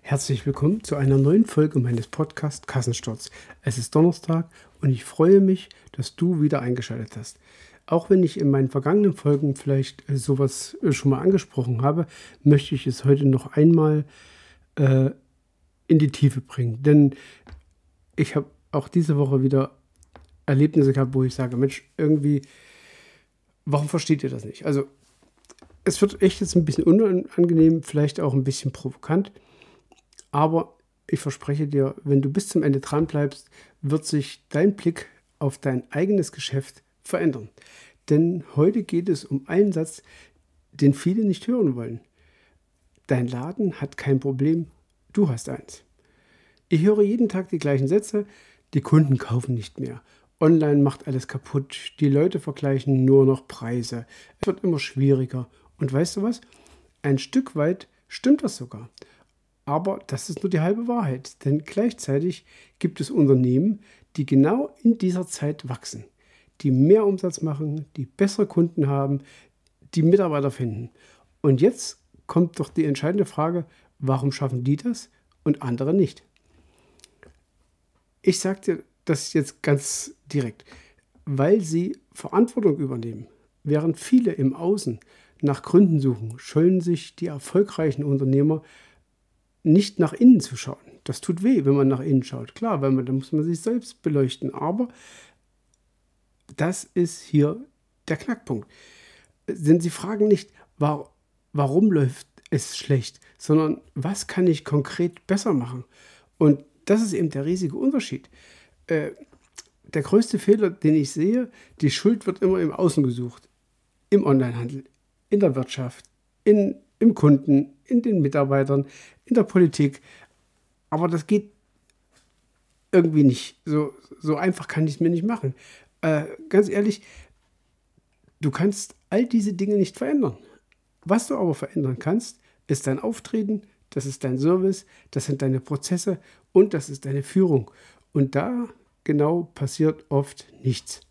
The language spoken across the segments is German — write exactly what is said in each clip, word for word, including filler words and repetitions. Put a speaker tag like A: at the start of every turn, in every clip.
A: Herzlich willkommen zu einer neuen Folge meines Podcasts Kassensturz. Es ist Donnerstag und ich freue mich, dass du wieder eingeschaltet hast. Auch wenn ich in meinen vergangenen Folgen vielleicht äh, sowas äh, schon mal angesprochen habe, möchte ich es heute noch einmal äh, in die Tiefe bringen. Denn ich habe auch diese Woche wieder Erlebnisse gehabt, wo ich sage, Mensch, irgendwie, warum versteht ihr das nicht? Also es wird echt jetzt ein bisschen unangenehm, vielleicht auch ein bisschen provokant. Aber ich verspreche dir, wenn du bis zum Ende dran bleibst, wird sich dein Blick auf dein eigenes Geschäft verändern. Denn heute geht es um einen Satz, den viele nicht hören wollen. Dein Laden hat kein Problem, du hast eins. Ich höre jeden Tag die gleichen Sätze, die Kunden kaufen nicht mehr. Online macht alles kaputt, die Leute vergleichen nur noch Preise. Es wird immer schwieriger. Und weißt du was? Ein Stück weit stimmt das sogar. Aber das ist nur die halbe Wahrheit, denn gleichzeitig gibt es Unternehmen, die genau in dieser Zeit wachsen, die mehr Umsatz machen, die bessere Kunden haben, die Mitarbeiter finden. Und jetzt kommt doch die entscheidende Frage, warum schaffen die das und andere nicht? Ich sage dir das jetzt ganz direkt, weil sie Verantwortung übernehmen. Während viele im Außen nach Gründen suchen, scheuen sich die erfolgreichen Unternehmer nicht nach innen zu schauen. Das tut weh, wenn man nach innen schaut. Klar, weil man, da muss man sich selbst beleuchten. Aber das ist hier der Knackpunkt. Denn sie fragen nicht, war, warum läuft es schlecht, sondern was kann ich konkret besser machen? Und das ist eben der riesige Unterschied. Äh, der größte Fehler, den ich sehe, die Schuld wird immer im Außen gesucht. Im Onlinehandel, in der Wirtschaft, in, im Kunden, in den Mitarbeitern, in der Politik. Aber das geht irgendwie nicht. So, so einfach kann ich es mir nicht machen. Äh, ganz ehrlich, du kannst all diese Dinge nicht verändern. Was du aber verändern kannst, ist dein Auftreten, das ist dein Service, das sind deine Prozesse und das ist deine Führung. Und da genau passiert oft nichts.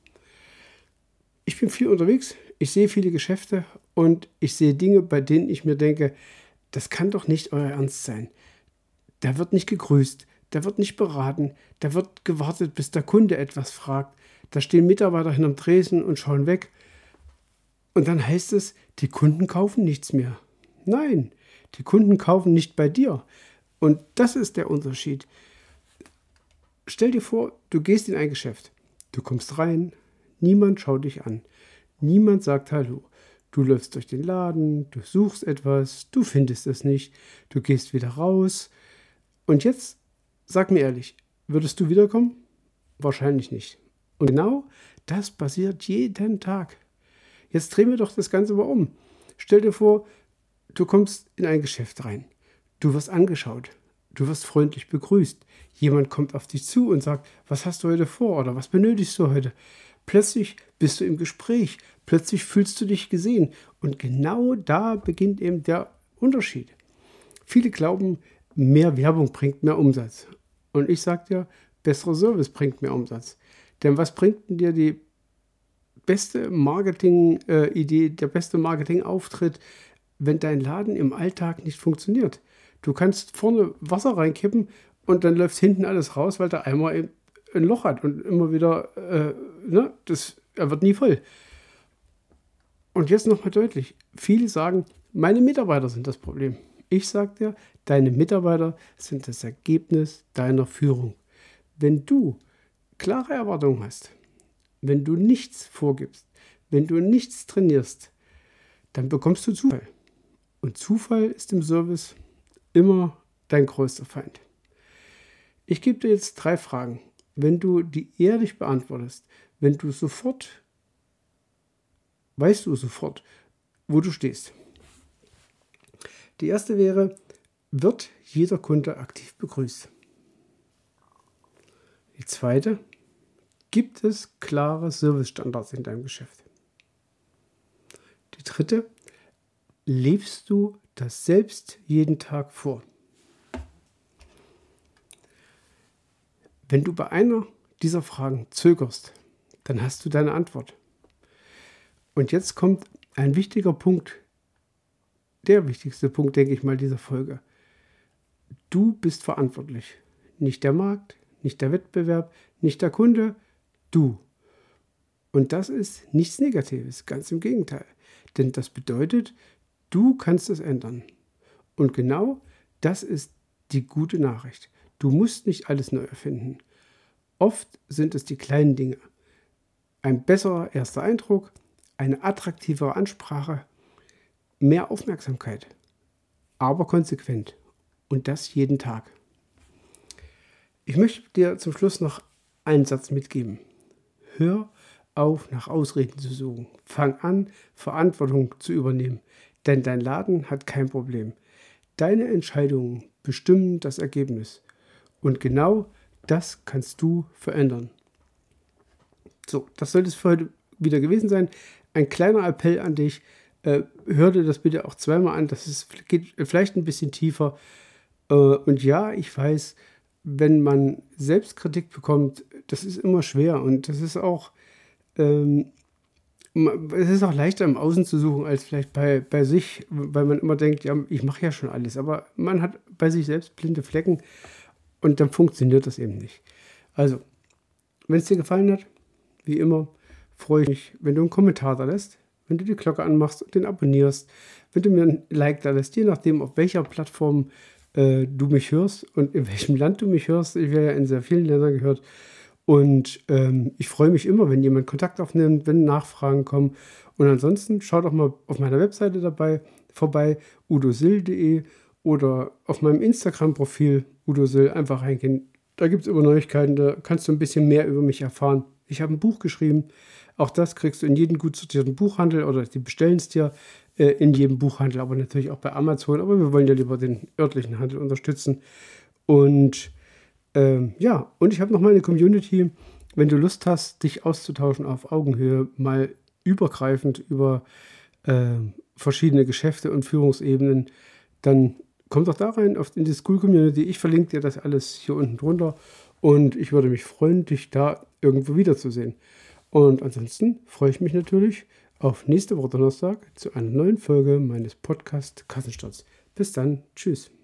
A: Ich bin viel unterwegs, ich sehe viele Geschäfte und ich sehe Dinge, bei denen ich mir denke, das kann doch nicht euer Ernst sein. Da wird nicht gegrüßt, da wird nicht beraten, da wird gewartet, bis der Kunde etwas fragt. Da stehen Mitarbeiter hinterm Tresen und schauen weg. Und dann heißt es, die Kunden kaufen nichts mehr. Nein, die Kunden kaufen nicht bei dir. Und das ist der Unterschied. Stell dir vor, du gehst in ein Geschäft. Du kommst rein, niemand schaut dich an. Niemand sagt Hallo. Du läufst durch den Laden, du suchst etwas, du findest es nicht, du gehst wieder raus. Und jetzt, sag mir ehrlich, würdest du wiederkommen? Wahrscheinlich nicht. Und genau das passiert jeden Tag. Jetzt drehen wir doch das Ganze mal um. Stell dir vor, du kommst in ein Geschäft rein. Du wirst angeschaut. Du wirst freundlich begrüßt. Jemand kommt auf dich zu und sagt, was hast du heute vor oder was benötigst du heute? Plötzlich bist du im Gespräch, plötzlich fühlst du dich gesehen und genau da beginnt eben der Unterschied. Viele glauben, mehr Werbung bringt mehr Umsatz und ich sage dir, besserer Service bringt mehr Umsatz. Denn was bringt denn dir die beste Marketing-Idee, der beste Marketing-Auftritt, wenn dein Laden im Alltag nicht funktioniert? Du kannst vorne Wasser reinkippen und dann läuft hinten alles raus, weil der Eimer eben ein Loch hat und immer wieder, äh, ne, das, er wird nie voll. Und jetzt nochmal deutlich, viele sagen, meine Mitarbeiter sind das Problem. Ich sage dir, deine Mitarbeiter sind das Ergebnis deiner Führung. Wenn du klare Erwartungen hast, wenn du nichts vorgibst, wenn du nichts trainierst, dann bekommst du Zufall. Und Zufall ist im Service immer dein größter Feind. Ich gebe dir jetzt drei Fragen. Wenn du die ehrlich beantwortest, wenn du sofort, weißt du sofort, wo du stehst. Die erste wäre, wird jeder Kunde aktiv begrüßt? Die zweite, gibt es klare Servicestandards in deinem Geschäft? Die dritte, lebst du das selbst jeden Tag vor? Wenn du bei einer dieser Fragen zögerst, dann hast du deine Antwort. Und jetzt kommt ein wichtiger Punkt, der wichtigste Punkt, denke ich mal, dieser Folge. Du bist verantwortlich. Nicht der Markt, nicht der Wettbewerb, nicht der Kunde, du. Und das ist nichts Negatives, ganz im Gegenteil. Denn das bedeutet, du kannst es ändern. Und genau das ist die gute Nachricht. Du musst nicht alles neu erfinden. Oft sind es die kleinen Dinge. Ein besserer erster Eindruck, eine attraktivere Ansprache, mehr Aufmerksamkeit, aber konsequent. Und das jeden Tag. Ich möchte dir zum Schluss noch einen Satz mitgeben. Hör auf, nach Ausreden zu suchen. Fang an, Verantwortung zu übernehmen. Denn dein Laden hat kein Problem. Deine Entscheidungen bestimmen das Ergebnis. Und genau das kannst du verändern. So, das sollte es für heute wieder gewesen sein. Ein kleiner Appell an dich. Äh, hör dir das bitte auch zweimal an. Das ist, geht vielleicht ein bisschen tiefer. Äh, und ja, ich weiß, wenn man Selbstkritik bekommt, das ist immer schwer. Und das ist auch, ähm, es ist auch leichter im Außen zu suchen, als vielleicht bei, bei sich, weil man immer denkt, ja, ich mache ja schon alles. Aber man hat bei sich selbst blinde Flecken und dann funktioniert das eben nicht. Also, wenn es dir gefallen hat, wie immer, freue ich mich, wenn du einen Kommentar da lässt, wenn du die Glocke anmachst und den abonnierst, wenn du mir ein Like da lässt, je nachdem, auf welcher Plattform äh, du mich hörst und in welchem Land du mich hörst. Ich werde ja in sehr vielen Ländern gehört. Und ähm, ich freue mich immer, wenn jemand Kontakt aufnimmt, wenn Nachfragen kommen. Und ansonsten schau doch mal auf meiner Webseite dabei vorbei, udo sill punkt de oder auf meinem Instagram-Profil udosil einfach reingehen. Da gibt es immer Neuigkeiten, da kannst du ein bisschen mehr über mich erfahren. Ich habe ein Buch geschrieben. Auch das kriegst du in jedem gut sortierten Buchhandel oder die bestellen es dir äh, in jedem Buchhandel, aber natürlich auch bei Amazon. Aber wir wollen ja lieber den örtlichen Handel unterstützen. Und ähm, ja, und ich habe noch meine Community. Wenn du Lust hast, dich auszutauschen auf Augenhöhe, mal übergreifend über äh, verschiedene Geschäfte und Führungsebenen, dann komm doch da rein auf, in die School Community. Ich verlinke dir das alles hier unten drunter. Und ich würde mich freuen, dich da irgendwo wiederzusehen. Und ansonsten freue ich mich natürlich auf nächste Woche Donnerstag zu einer neuen Folge meines Podcasts Kassensturz. Bis dann, tschüss.